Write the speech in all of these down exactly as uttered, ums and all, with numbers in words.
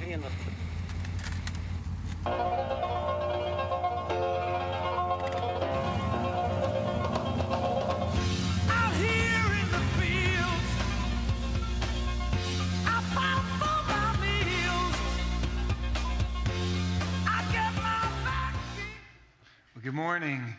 singing the... Good morning.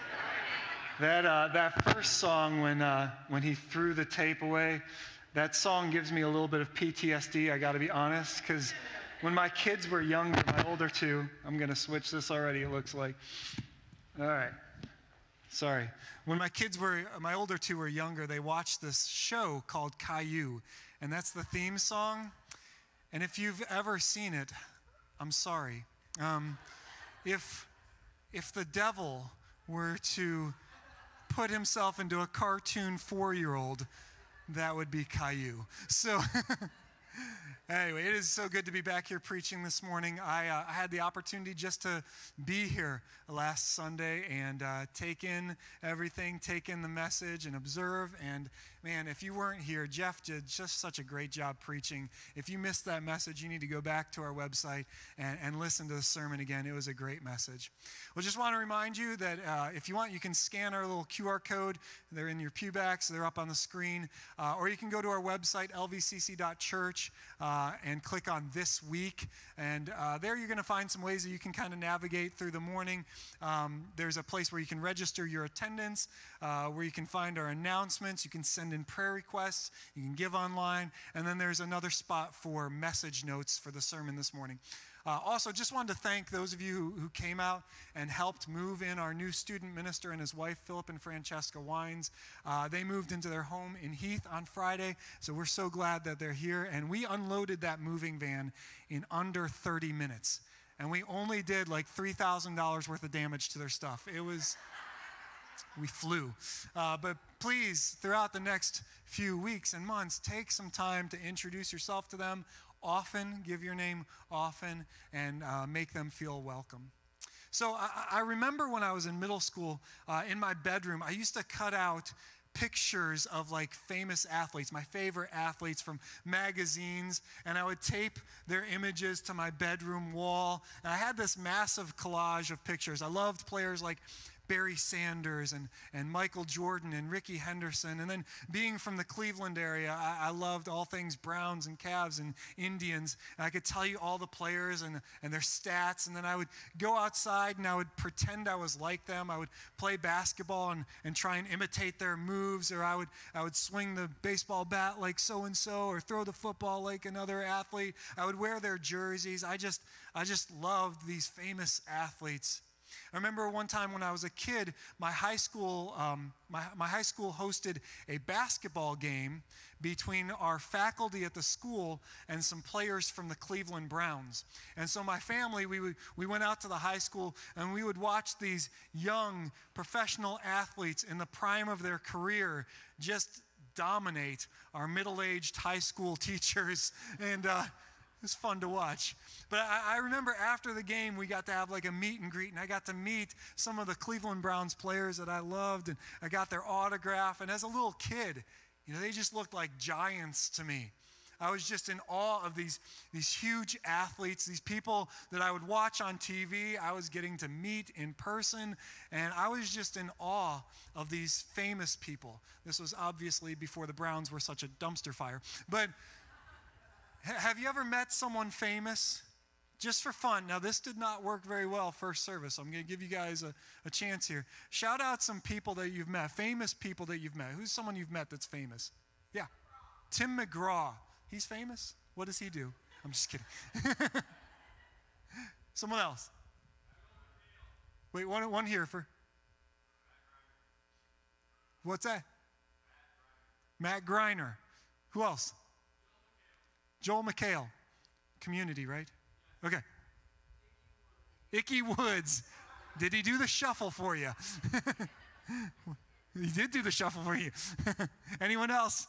That uh, that first song, when uh, when he threw the tape away, that song gives me a little bit of P T S D. I got to be honest, because when my kids were younger, my older two, I'm gonna switch this already. It looks like. All right. Sorry. When my kids were, my older two were younger, they watched this show called Caillou, and that's the theme song. And if you've ever seen it, I'm sorry. Um, if If the devil were to put himself into a cartoon four-year-old, that would be Caillou. So anyway, it is so good to be back here preaching this morning. I, uh, I had the opportunity just to be here last Sunday and uh, take in everything, take in the message and observe. And man, if you weren't here, Jeff did just such a great job preaching. If you missed that message, you need to go back to our website and, and listen to the sermon again. It was a great message. Well, just want to remind you that uh, if you want, you can scan our little Q R code. They're in your pew backs. They're up on the screen. Uh, or you can go to our website, L V C C dot church, uh, and click on This Week. And uh, there you're going to find some ways that you can kind of navigate through the morning. Um, there's a place where you can register your attendance, uh, where you can find our announcements. You can send in prayer requests. You can give online. And then there's another spot for message notes for the sermon this morning. Uh, also, just wanted to thank those of you who, who came out and helped move in our new student minister and his wife, Philip and Francesca Wines. Uh, they moved into their home in Heath on Friday, so we're so glad that they're here. And we unloaded that moving van in under thirty minutes. And we only did like three thousand dollars worth of damage to their stuff. It was, we flew. Uh, but please, throughout the next few weeks and months, take some time to introduce yourself to them. Often, give your name often, and uh, make them feel welcome. So I, I remember when I was in middle school, uh, in my bedroom, I used to cut out pictures of like famous athletes, my favorite athletes from magazines, and I would tape their images to my bedroom wall. And I had this massive collage of pictures. I loved players like Barry Sanders and, and Michael Jordan and Ricky Henderson. And then being from the Cleveland area, I, I loved all things Browns and Cavs and Indians. And I could tell you all the players and, and their stats. And then I would go outside and I would pretend I was like them. I would play basketball and, and try and imitate their moves. Or I would, I would swing the baseball bat like so-and-so or throw the football like another athlete. I would wear their jerseys. I just, I just loved these famous athletes. I remember one time when I was a kid, my high school um, my, my high school hosted a basketball game between our faculty at the school and some players from the Cleveland Browns. And so my family, we would, we went out to the high school and we would watch these young professional athletes in the prime of their career just dominate our middle-aged high school teachers. And uh, it was fun to watch. But I, I remember after the game, we got to have like a meet and greet, and I got to meet some of the Cleveland Browns players that I loved, and I got their autograph. And as a little kid, you know, they just looked like giants to me. I was just in awe of these, these huge athletes, these people that I would watch on T V. I was getting to meet in person, and I was just in awe of these famous people. This was obviously before the Browns were such a dumpster fire. But have you ever met someone famous? Just for fun. Now, this did not work very well first service. I'm going to give you guys a, a chance here. Shout out some people that you've met, famous people that you've met. Who's someone you've met that's famous? Yeah. Tim McGraw. He's famous? What does he do? I'm just kidding. Someone else. Wait, one, one here for. What's that? Matt Greiner. Who else? Joel McHale. Community, right? Okay. Icky Woods. Did he do the shuffle for you? He did do the shuffle for you. Anyone else?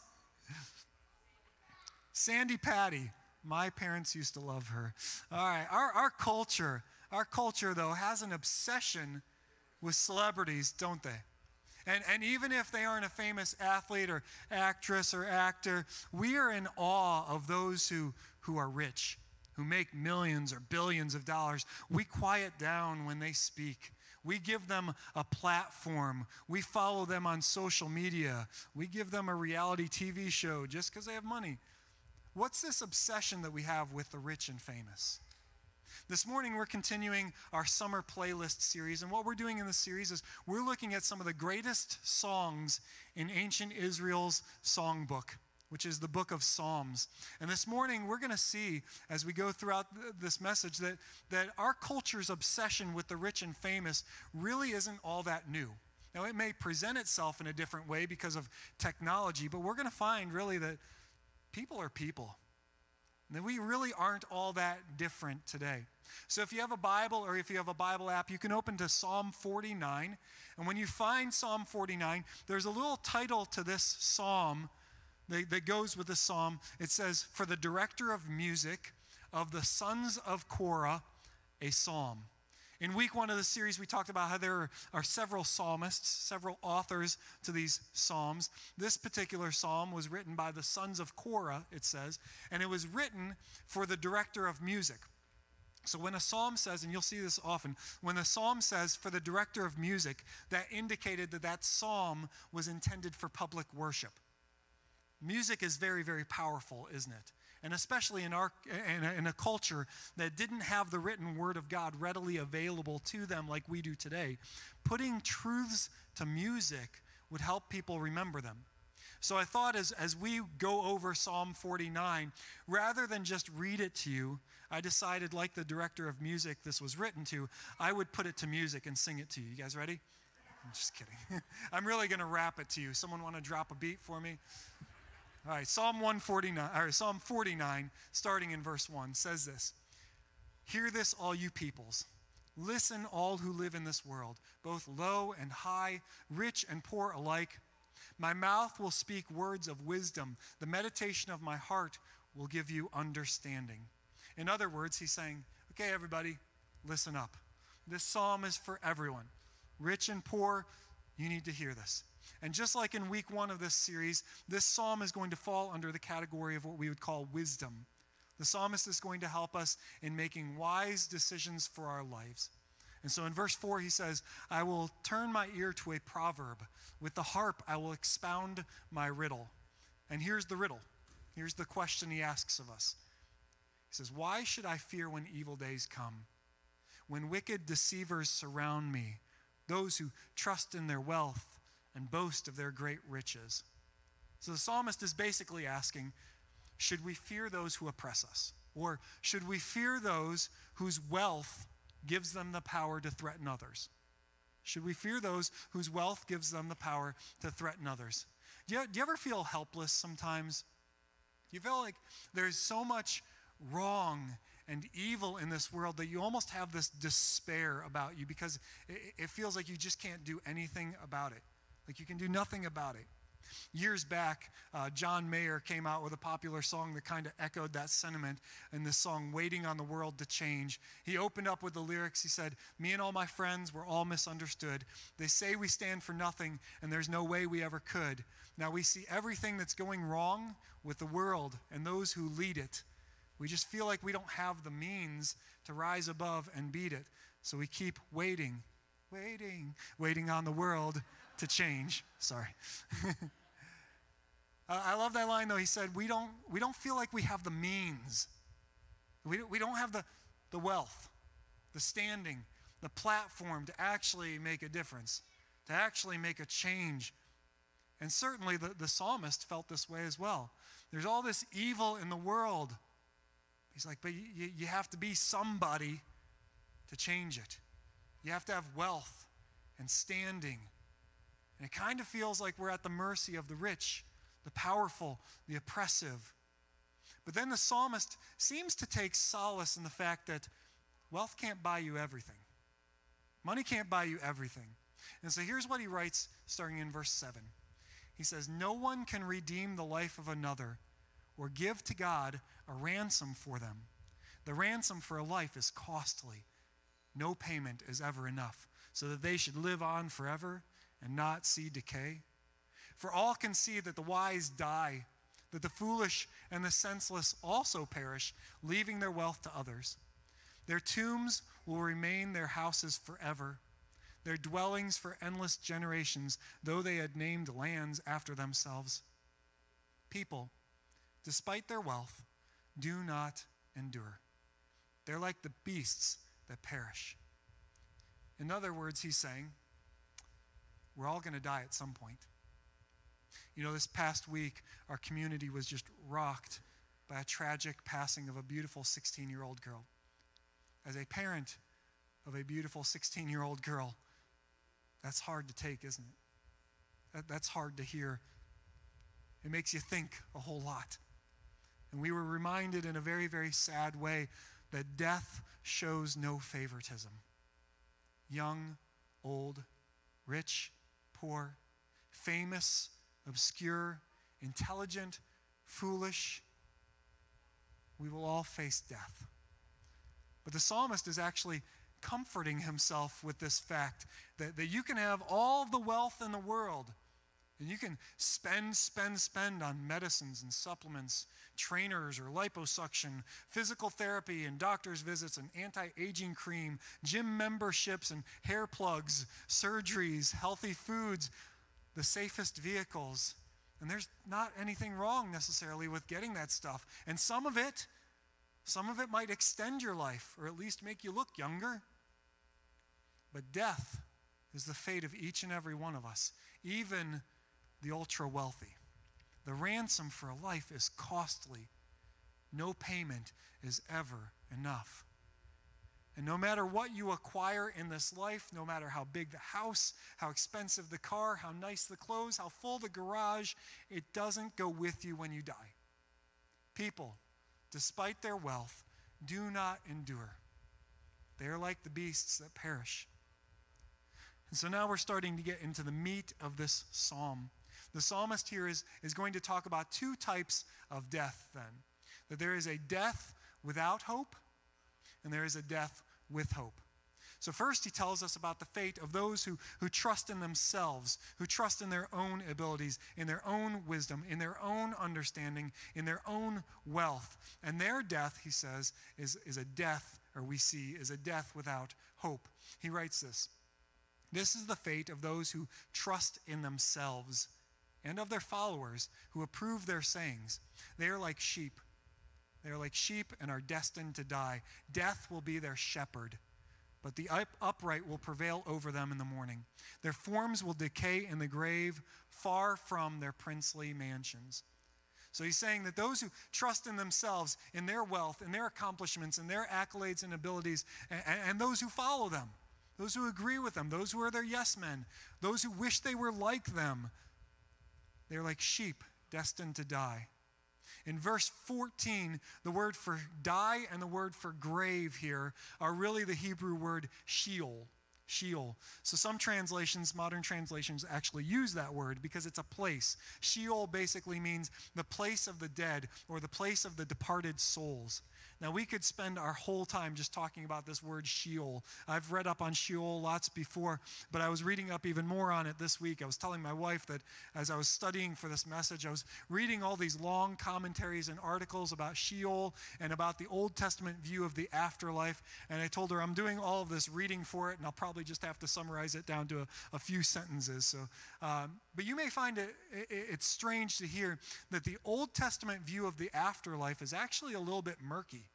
Sandy Patty. My parents used to love her. All right. Our, our culture, our culture, though, has an obsession with celebrities, don't they? And, and even if they aren't a famous athlete or actress or actor, we are in awe of those who, who are rich. who make millions or billions of dollars, we quiet down when they speak. We give them a platform. We follow them on social media. We give them a reality T V show just because they have money. What's this obsession that we have with the rich and famous? This morning, we're continuing our summer playlist series, and what we're doing in this series is we're looking at some of the greatest songs in ancient Israel's songbook, which is the book of Psalms. And this morning, we're going to see, as we go throughout th- this message, that, that our culture's obsession with the rich and famous really isn't all that new. Now, it may present itself in a different way because of technology, but we're going to find really that people are people. And that we really aren't all that different today. So if you have a Bible or if you have a Bible app, you can open to Psalm forty-nine. And when you find Psalm forty-nine, there's a little title to this psalm that, that goes with the psalm. It says, "For the director of music of the sons of Korah, a psalm." In week one of the series, we talked about how there are several psalmists, several authors to these psalms. This particular psalm was written by the sons of Korah, it says, and it was written for the director of music. So when a psalm says, and you'll see this often, when a psalm says for the director of music, that indicated that that psalm was intended for public worship. Music is very, very powerful, isn't it? And especially in our in a, in a culture that didn't have the written word of God readily available to them like we do today, putting truths to music would help people remember them. So I thought as, as we go over Psalm forty-nine, rather than just read it to you, I decided, like the director of music this was written to, I would put it to music and sing it to you. You guys ready? I'm just kidding. I'm really going to rap it to you. Someone want to drop a beat for me? All right, Psalm one forty-nine, or Psalm forty-nine, starting in verse one, says this: "Hear this, all you peoples. Listen, all who live in this world, both low and high, rich and poor alike. My mouth will speak words of wisdom. The meditation of my heart will give you understanding." In other words, he's saying, okay, everybody, listen up. This psalm is for everyone. Rich and poor, you need to hear this. And just like in week one of this series, this psalm is going to fall under the category of what we would call wisdom. The psalmist is going to help us in making wise decisions for our lives. And so in verse four, he says, "I will turn my ear to a proverb. With the harp, I will expound my riddle." And here's the riddle. Here's the question he asks of us. He says, "Why should I fear when evil days come? When wicked deceivers surround me, those who trust in their wealth and boast of their great riches." So the psalmist is basically asking, should we fear those who oppress us? Or should we fear those whose wealth gives them the power to threaten others? Should we fear those whose wealth gives them the power to threaten others? Do you, do you ever feel helpless sometimes? Do you feel like there's so much wrong and evil in this world that you almost have this despair about you because it, it feels like you just can't do anything about it? Like you can do nothing about it. Years back, uh, John Mayer came out with a popular song that kind of echoed that sentiment in this song, "Waiting on the World to Change." He opened up with the lyrics. He said, "Me and all my friends were all misunderstood. They say we stand for nothing, and there's no way we ever could. Now we see everything that's going wrong with the world and those who lead it. We just feel like we don't have the means to rise above and beat it. So we keep waiting, waiting, waiting on the world to change." Sorry. uh, I love that line, though. He said, we don't, we don't feel like we have the means. We, we don't have the, the wealth, the standing, the platform to actually make a difference, to actually make a change. And certainly the, the psalmist felt this way as well. There's all this evil in the world. He's like, but you, you have to be somebody to change it. You have to have wealth and standing. And it kind of feels like we're at the mercy of the rich, the powerful, the oppressive. But then the psalmist seems to take solace in the fact that wealth can't buy you everything. Money can't buy you everything. And so here's what he writes starting in verse seven. He says, "No one can redeem the life of another or give to God a ransom for them. The ransom for a life is costly. No payment is ever enough, so that they should live on forever and not see decay. For all can see that the wise die, that the foolish and the senseless also perish, leaving their wealth to others. Their tombs will remain their houses forever, their dwellings for endless generations, though they had named lands after themselves. People, despite their wealth, do not endure. They're like the beasts that perish. In other words, he's saying, we're all going to die at some point. You know, this past week, our community was just rocked by a tragic passing of a beautiful sixteen-year-old girl. As a parent of a beautiful sixteen-year-old girl, that's hard to take, isn't it? That, that's hard to hear. It makes you think a whole lot. And we were reminded in a very, very sad way that death shows no favoritism. Young, old, rich, poor, famous, obscure, intelligent, foolish, we will all face death. But the psalmist is actually comforting himself with this fact that, that you can have all the wealth in the world, and you can spend, spend, spend on medicines and supplements, trainers or liposuction, physical therapy and doctor's visits and anti-aging cream, gym memberships and hair plugs, surgeries, healthy foods, the safest vehicles. And there's not anything wrong necessarily with getting that stuff. And some of it, some of it might extend your life or at least make you look younger. But death is the fate of each and every one of us, even the ultra wealthy. The ransom for a life is costly. No payment is ever enough. And no matter what you acquire in this life, no matter how big the house, how expensive the car, how nice the clothes, how full the garage, it doesn't go with you when you die. People, despite their wealth, do not endure. They are like the beasts that perish. And so now we're starting to get into the meat of this psalm. The psalmist here is, is going to talk about two types of death then. That there is a death without hope, and there is a death with hope. So first he tells us about the fate of those who, who trust in themselves, who trust in their own abilities, in their own wisdom, in their own understanding, in their own wealth. And their death, he says, is, is a death, or we see, is a death without hope. He writes this: "This is the fate of those who trust in themselves and of their followers who approve their sayings. They are like sheep. They are like sheep and are destined to die. Death will be their shepherd, but the upright will prevail over them in the morning. Their forms will decay in the grave, far from their princely mansions." So he's saying that those who trust in themselves, in their wealth, in their accomplishments, in their accolades and abilities, and, and those who follow them, those who agree with them, those who are their yes men, those who wish they were like them, they're like sheep destined to die. In verse fourteen, the word for die and the word for grave here are really the Hebrew word Sheol. Sheol. So some translations, modern translations, actually use that word because it's a place. Sheol basically means the place of the dead or the place of the departed souls. Now, we could spend our whole time just talking about this word Sheol. I've read up on Sheol lots before, but I was reading up even more on it this week. I was telling my wife that as I was studying for this message, I was reading all these long commentaries and articles about Sheol and about the Old Testament view of the afterlife. And I told her I'm doing all of this reading for it, and I'll probably just have to summarize it down to a, a few sentences. So, um, but you may find it, it it's strange to hear that the Old Testament view of the afterlife is actually a little bit murky.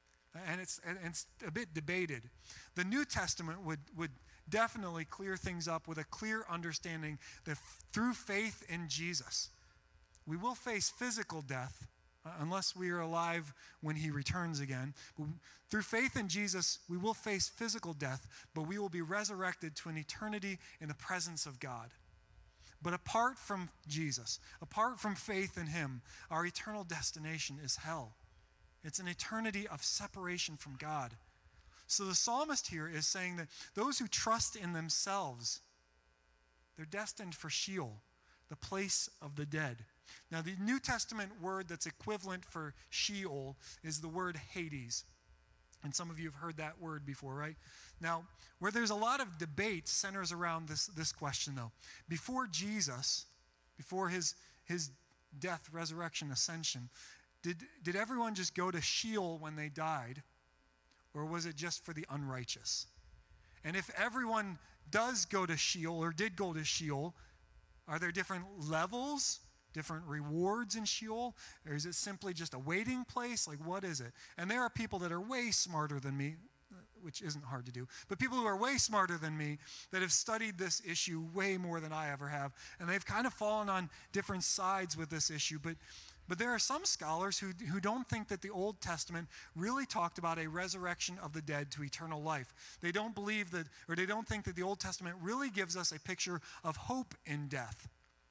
And it's, and it's a bit debated. The New Testament would, would definitely clear things up with a clear understanding that f- through faith in Jesus, we will face physical death uh, unless we are alive when he returns again. But through faith in Jesus, we will face physical death, but we will be resurrected to an eternity in the presence of God. But apart from Jesus, apart from faith in him, our eternal destination is hell. It's an eternity of separation from God. So the psalmist here is saying that those who trust in themselves, they're destined for Sheol, the place of the dead. Now, the New Testament word that's equivalent for Sheol is the word Hades. And some of you have heard that word before, right? Now, where there's a lot of debate centers around this, this question, though. Before Jesus, before his, his death, resurrection, ascension, did, did everyone just go to Sheol when they died, or was it just for the unrighteous? And if everyone does go to Sheol or did go to Sheol, are there different levels, different rewards in Sheol? Or is it simply just a waiting place? Like, what is it? And there are people that are way smarter than me, which isn't hard to do, but people who are way smarter than me that have studied this issue way more than I ever have, and they've kind of fallen on different sides with this issue. But But there are some scholars who, who don't think that the Old Testament really talked about a resurrection of the dead to eternal life. They don't believe that, or they don't think that the Old Testament really gives us a picture of hope in death.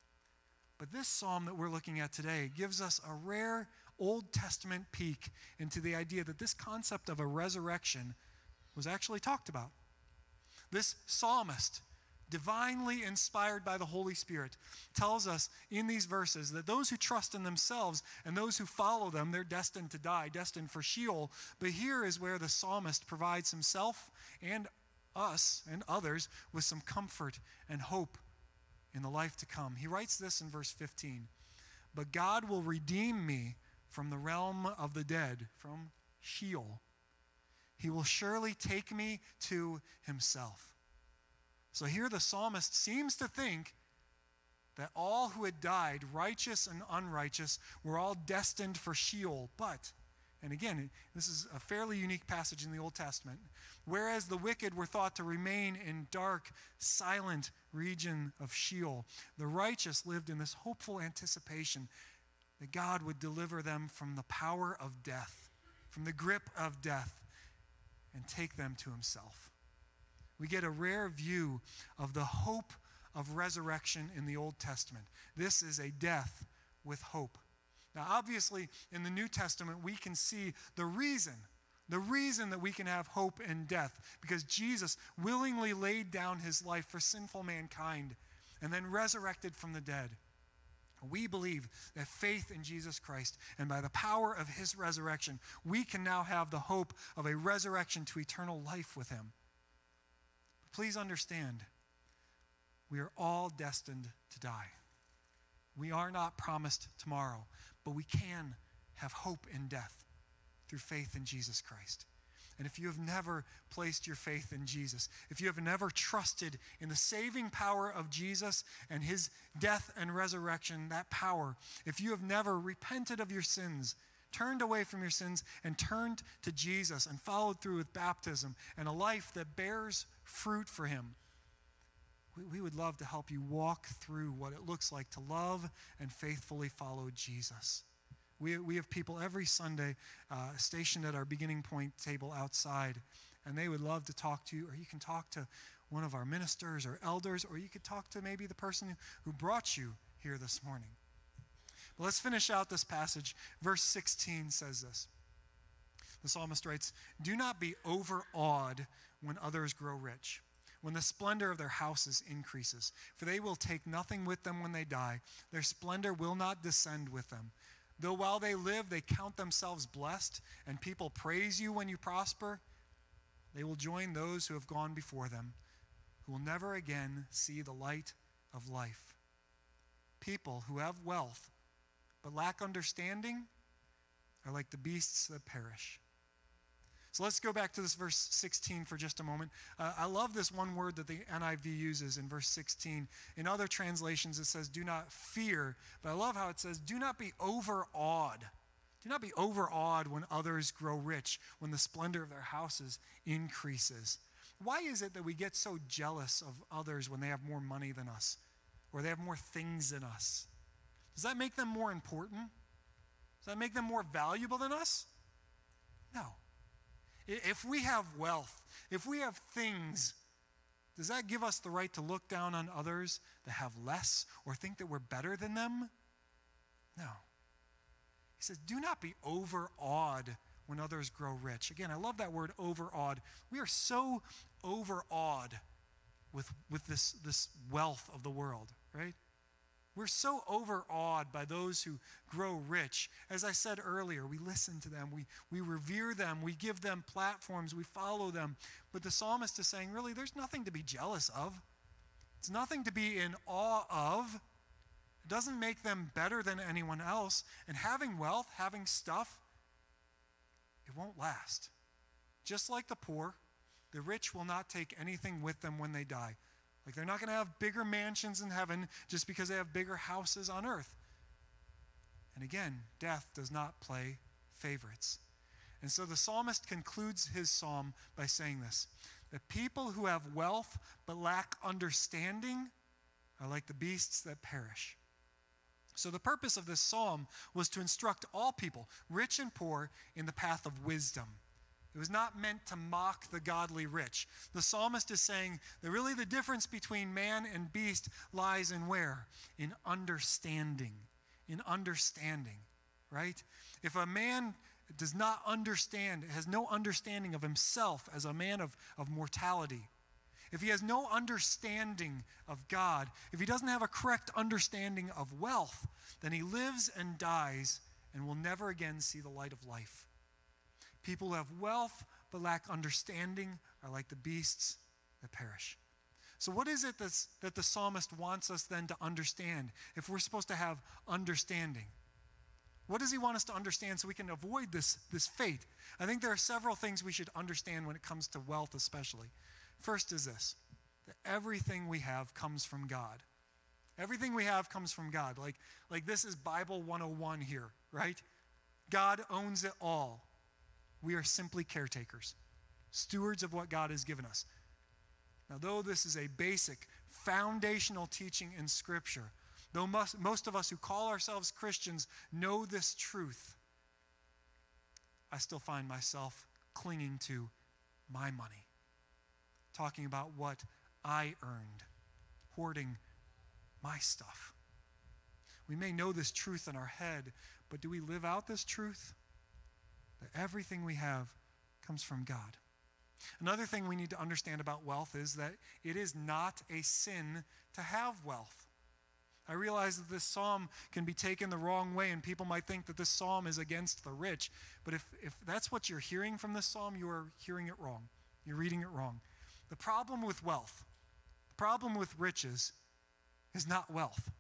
But this psalm that we're looking at today gives us a rare Old Testament peek into the idea that this concept of a resurrection was actually talked about. This psalmist, divinely inspired by the Holy Spirit, tells us in these verses that those who trust in themselves and those who follow them, they're destined to die, destined for Sheol. But here is where the psalmist provides himself and us and others with some comfort and hope in the life to come. He writes this in verse fifteen, "But God will redeem me from the realm of the dead," from Sheol. "He will surely take me to himself." So here the psalmist seems to think that all who had died, righteous and unrighteous, were all destined for Sheol. But, and again, this is a fairly unique passage in the Old Testament, whereas the wicked were thought to remain in dark, silent region of Sheol, the righteous lived in this hopeful anticipation that God would deliver them from the power of death, from the grip of death, and take them to himself. We get a rare view of the hope of resurrection in the Old Testament. This is a death with hope. Now, obviously, in the New Testament, we can see the reason, the reason that we can have hope in death, because Jesus willingly laid down his life for sinful mankind and then resurrected from the dead. We believe that faith in Jesus Christ and by the power of his resurrection, we can now have the hope of a resurrection to eternal life with him. Please understand, we are all destined to die. We are not promised tomorrow, but we can have hope in death through faith in Jesus Christ. And if you have never placed your faith in Jesus, if you have never trusted in the saving power of Jesus and his death and resurrection, that power, if you have never repented of your sins, turned away from your sins and turned to Jesus and followed through with baptism and a life that bears fruit for him, we, we would love to help you walk through what it looks like to love and faithfully follow Jesus. We, we have people every Sunday uh, stationed at our beginning point table outside, and they would love to talk to you, or you can talk to one of our ministers or elders, or you could talk to maybe the person who brought you here this morning. But let's finish out this passage. Verse sixteen says this. The psalmist writes, "Do not be overawed when others grow rich, when the splendor of their houses increases, for they will take nothing with them when they die. Their splendor will not descend with them. Though while they live, they count themselves blessed, and people praise you when you prosper, they will join those who have gone before them, who will never again see the light of life. People who have wealth but lack understanding are like the beasts that perish." So let's go back to this verse sixteen for just a moment. Uh, I love this one word that the N I V uses in verse sixteen. In other translations, it says, "do not fear." But I love how it says, "do not be overawed." Do not be overawed when others grow rich, when the splendor of their houses increases. Why is it that we get so jealous of others when they have more money than us, or they have more things than us? Does that make them more important? Does that make them more valuable than us? No. If we have wealth, if we have things, does that give us the right to look down on others that have less or think that we're better than them? No. He says, do not be overawed when others grow rich. Again, I love that word overawed. We are so overawed with, with this, this wealth of the world, right? We're so overawed by those who grow rich. As I said earlier, we listen to them, we, we revere them, we give them platforms, we follow them. But the psalmist is saying, really, there's nothing to be jealous of. It's nothing to be in awe of. doesn't make them better than anyone else. And having wealth, having stuff, it won't last. Just like the poor, the rich will not take anything with them when they die. Like they're not going to have bigger mansions in heaven just because they have bigger houses on earth. And again, death does not play favorites. And so the psalmist concludes his psalm by saying this: the people who have wealth but lack understanding are like the beasts that perish. So the purpose of this psalm was to instruct all people, rich and poor, in the path of wisdom. It was not meant to mock the godly rich. The psalmist is saying that really the difference between man and beast lies in where? In understanding. In understanding, right? If a man does not understand, has no understanding of himself as a man of, of mortality, if he has no understanding of God, if he doesn't have a correct understanding of wealth, then he lives and dies and will never again see the light of life. People who have wealth but lack understanding are like the beasts that perish. So what is it that's, that the psalmist wants us then to understand if we're supposed to have understanding? What does he want us to understand so we can avoid this, this fate? I think there are several things we should understand when it comes to wealth especially. First is this, that everything we have comes from God. Everything we have comes from God. Like, like this is Bible one oh one here, right? God owns it all. We are simply caretakers, stewards of what God has given us. Now, though this is a basic, foundational teaching in Scripture, though most, most of us who call ourselves Christians know this truth, I still find myself clinging to my money, talking about what I earned, hoarding my stuff. We may know this truth in our head, but do we live out this truth? That everything we have comes from God. Another thing we need to understand about wealth is that it is not a sin to have wealth. I realize that this psalm can be taken the wrong way, and people might think that this psalm is against the rich. But if, if that's what you're hearing from this psalm, you are hearing it wrong. You're reading it wrong. The problem with wealth, the problem with riches, is not wealth.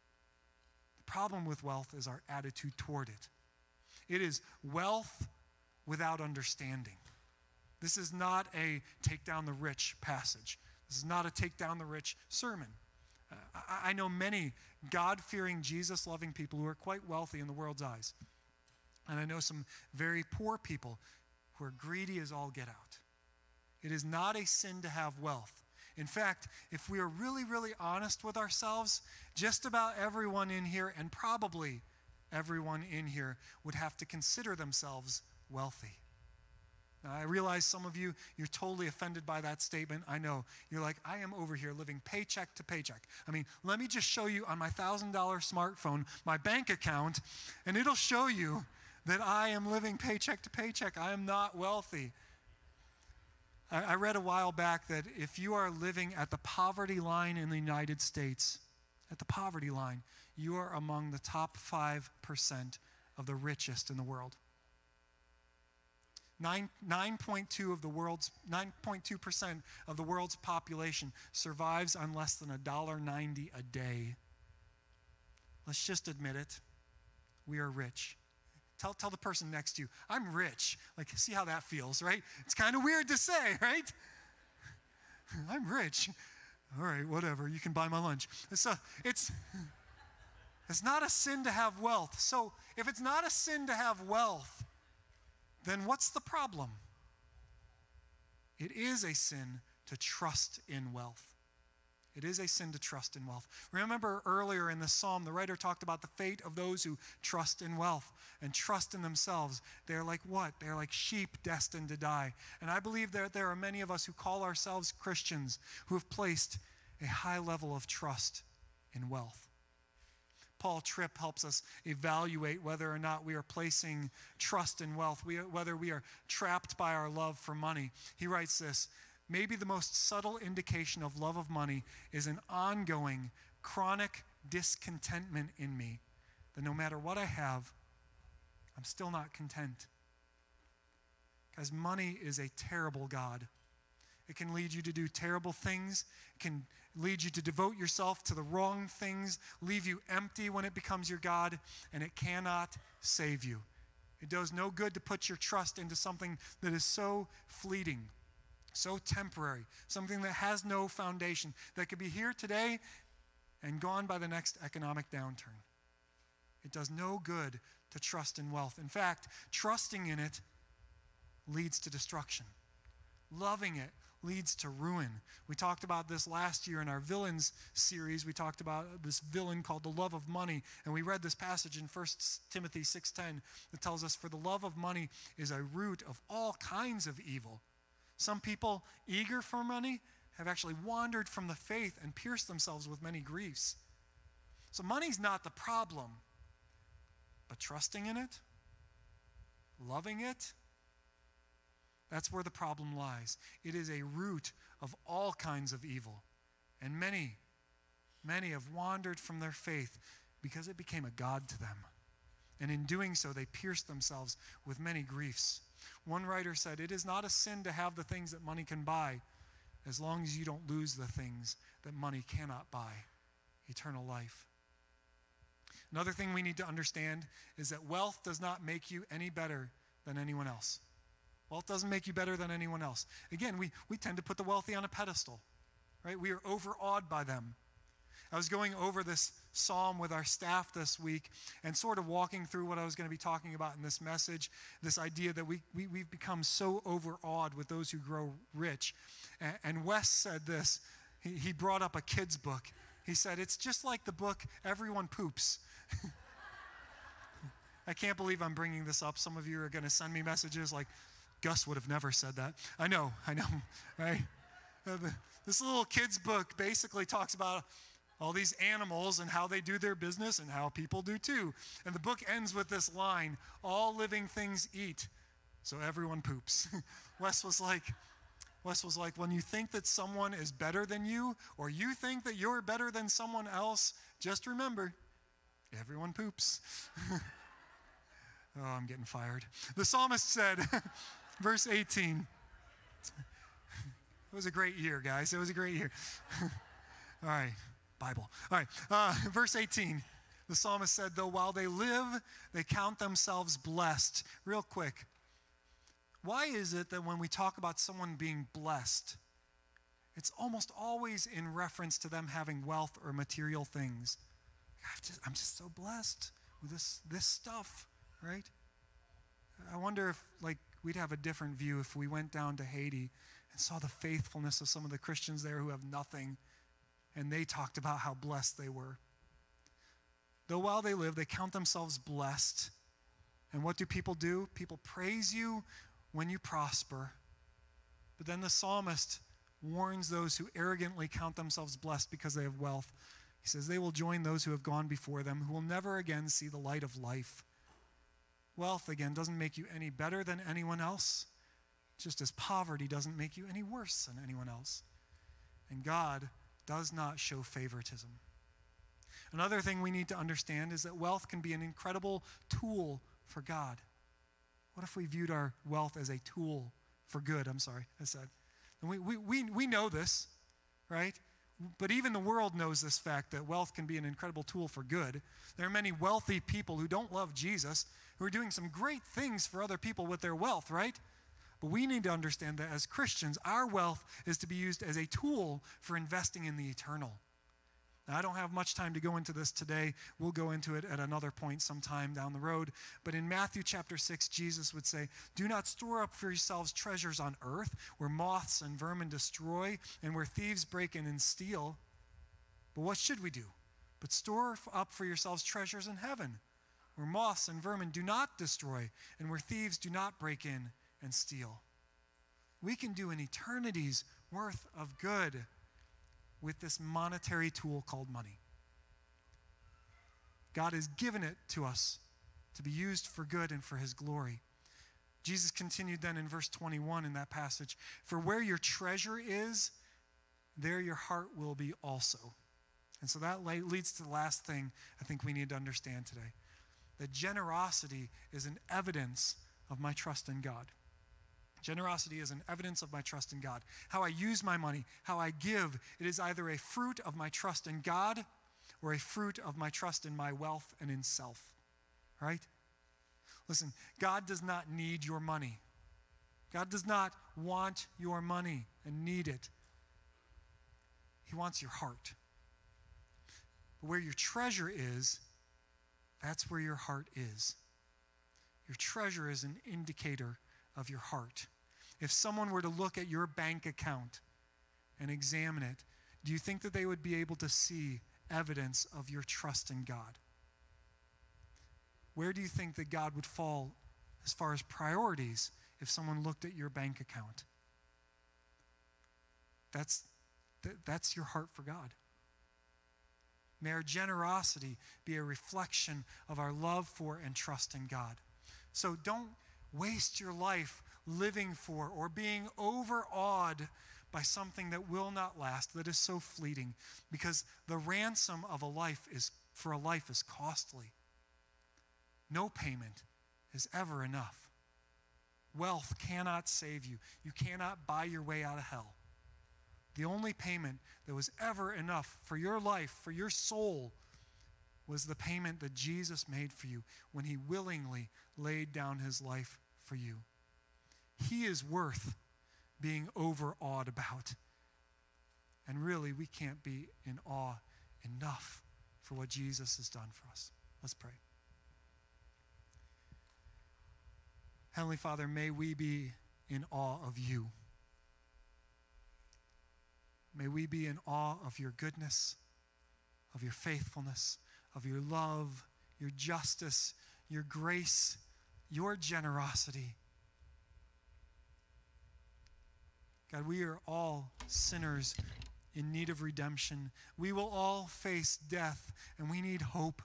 The problem with wealth is our attitude toward it. It is wealth without understanding. This is not a take down the rich passage. This is not a take down the rich sermon. Uh, I, I know many God-fearing, Jesus-loving people who are quite wealthy in the world's eyes. And I know some very poor people who are greedy as all get out. It is not a sin to have wealth. In fact, if we are really, really honest with ourselves, just about everyone in here, and probably everyone in here, would have to consider themselves wealthy. Now, I realize some of you, you're totally offended by that statement. I know. You're like, I am over here living paycheck to paycheck. I mean, let me just show you on my one thousand dollars smartphone my bank account, and it'll show you that I am living paycheck to paycheck. I am not wealthy. I, I read a while back that if you are living at the poverty line in the United States, at the poverty line, you are among the top five percent of the richest in the world. Nine, 9.2 of the world's nine point two percent of the world's population survives on less than one dollar ninety a day. Let's just admit it. We are rich. Tell, tell the person next to you, I'm rich. Like, see how that feels, right? It's kind of weird to say, right? I'm rich. All right, whatever. You can buy my lunch. So it's, it's not a sin to have wealth. So if it's not a sin to have wealth, then what's the problem? It is a sin to trust in wealth. It is a sin to trust in wealth. Remember earlier in the psalm, the writer talked about the fate of those who trust in wealth and trust in themselves. They're like what? They're like sheep destined to die. And I believe that there are many of us who call ourselves Christians who have placed a high level of trust in wealth. Paul Tripp helps us evaluate whether or not we are placing trust in wealth, we, whether we are trapped by our love for money. He writes this, maybe the most subtle indication of love of money is an ongoing, chronic discontentment in me that no matter what I have, I'm still not content. Because money is a terrible God. It can lead you to do terrible things. It can lead you to devote yourself to the wrong things, leave you empty when it becomes your God, and it cannot save you. It does no good to put your trust into something that is so fleeting, so temporary, something that has no foundation, that could be here today and gone by the next economic downturn. It does no good to trust in wealth. In fact, trusting in it leads to destruction. Loving it leads to ruin. We talked about this last year in our villains series. We talked about this villain called the love of money, and we read this passage in First Timothy six ten that tells us, "For the love of money is a root of all kinds of evil." Some people eager for money have actually wandered from the faith and pierced themselves with many griefs. So money's not the problem, but trusting in it, loving it, that's where the problem lies. It is a root of all kinds of evil. And many, many have wandered from their faith because it became a god to them. And in doing so, they pierced themselves with many griefs. One writer said, "It is not a sin to have the things that money can buy, as long as you don't lose the things that money cannot buy, eternal life." Another thing we need to understand is that wealth does not make you any better than anyone else. Wealth doesn't make you better than anyone else. Again, we, we tend to put the wealthy on a pedestal, right? We are overawed by them. I was going over this psalm with our staff this week and sort of walking through what I was going to be talking about in this message, this idea that we, we, we've become so overawed with those who grow rich. And, and Wes said this. He, he brought up a kid's book. He said, "It's just like the book Everyone Poops." I can't believe I'm bringing this up. Some of you are going to send me messages like, "Gus would have never said that." I know, I know, right? Uh, the, this little kid's book basically talks about all these animals and how they do their business and how people do too. And the book ends with this line, "All living things eat, so everyone poops." Wes was like, Wes was like, when you think that someone is better than you, or you think that you're better than someone else, just remember, everyone poops. Oh, I'm getting fired. The psalmist said, verse eighteen, it was a great year, guys. It was a great year. All right, Bible. All right, uh, verse eighteen, the psalmist said, "Though while they live, they count themselves blessed." Real quick, why is it that when we talk about someone being blessed, it's almost always in reference to them having wealth or material things? I'm just, I'm just so blessed with this, this stuff, right? I wonder if, like, we'd have a different view if we went down to Haiti and saw the faithfulness of some of the Christians there who have nothing, and they talked about how blessed they were. Though while they live, they count themselves blessed. And what do people do? People praise you when you prosper. But then the psalmist warns those who arrogantly count themselves blessed because they have wealth. He says, "They will join those who have gone before them, who will never again see the light of life." Wealth, again, doesn't make you any better than anyone else, just as poverty doesn't make you any worse than anyone else. And God does not show favoritism. Another thing we need to understand is that wealth can be an incredible tool for God. What if we viewed our wealth as a tool for good? I'm sorry, I said. And we, we, we, we know this, right? But even the world knows this fact that wealth can be an incredible tool for good. There are many wealthy people who don't love Jesus, who are doing some great things for other people with their wealth, right? But we need to understand that as Christians, our wealth is to be used as a tool for investing in the eternal. Now, I don't have much time to go into this today. We'll go into it at another point sometime down the road. But in Matthew chapter six, Jesus would say, "Do not store up for yourselves treasures on earth, where moths and vermin destroy, and where thieves break in and steal. But what should we do? But store up for yourselves treasures in heaven, where moths and vermin do not destroy, and where thieves do not break in and steal." We can do an eternity's worth of good with this monetary tool called money. God has given it to us to be used for good and for his glory. Jesus continued then in verse twenty-one in that passage, "For where your treasure is, there your heart will be also." And so that leads to the last thing I think we need to understand today. That generosity is an evidence of my trust in God. Generosity is an evidence of my trust in God. How I use my money, how I give, it is either a fruit of my trust in God or a fruit of my trust in my wealth and in self. Right? Listen, God does not need your money. God does not want your money and need it. He wants your heart. But where your treasure is, that's where your heart is. Your treasure is an indicator of your heart. If someone were to look at your bank account and examine it, do you think that they would be able to see evidence of your trust in God? Where do you think that God would fall as far as priorities if someone looked at your bank account? That's, th- that's your heart for God. May our generosity be a reflection of our love for and trust in God. So don't waste your life living for or being overawed by something that will not last, that is so fleeting, because the ransom of a life is for a life is costly. No payment is ever enough. Wealth cannot save you. You cannot buy your way out of hell. The only payment that was ever enough for your life, for your soul, was the payment that Jesus made for you when he willingly laid down his life for you. He is worth being overawed about. And really, we can't be in awe enough for what Jesus has done for us. Let's pray. Heavenly Father, may we be in awe of you. May we be in awe of your goodness, of your faithfulness, of your love, your justice, your grace, your generosity. God, we are all sinners in need of redemption. We will all face death, and we need hope.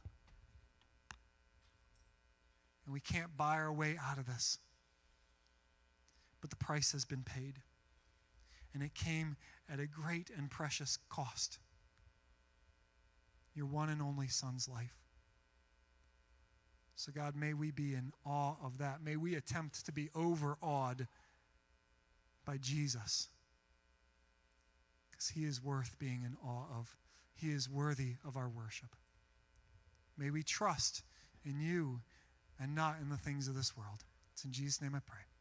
And we can't buy our way out of this. But the price has been paid. And it came at a great and precious cost. Your one and only Son's life. So God, may we be in awe of that. May we attempt to be overawed by Jesus. Because he is worth being in awe of. He is worthy of our worship. May we trust in you and not in the things of this world. It's in Jesus' name I pray.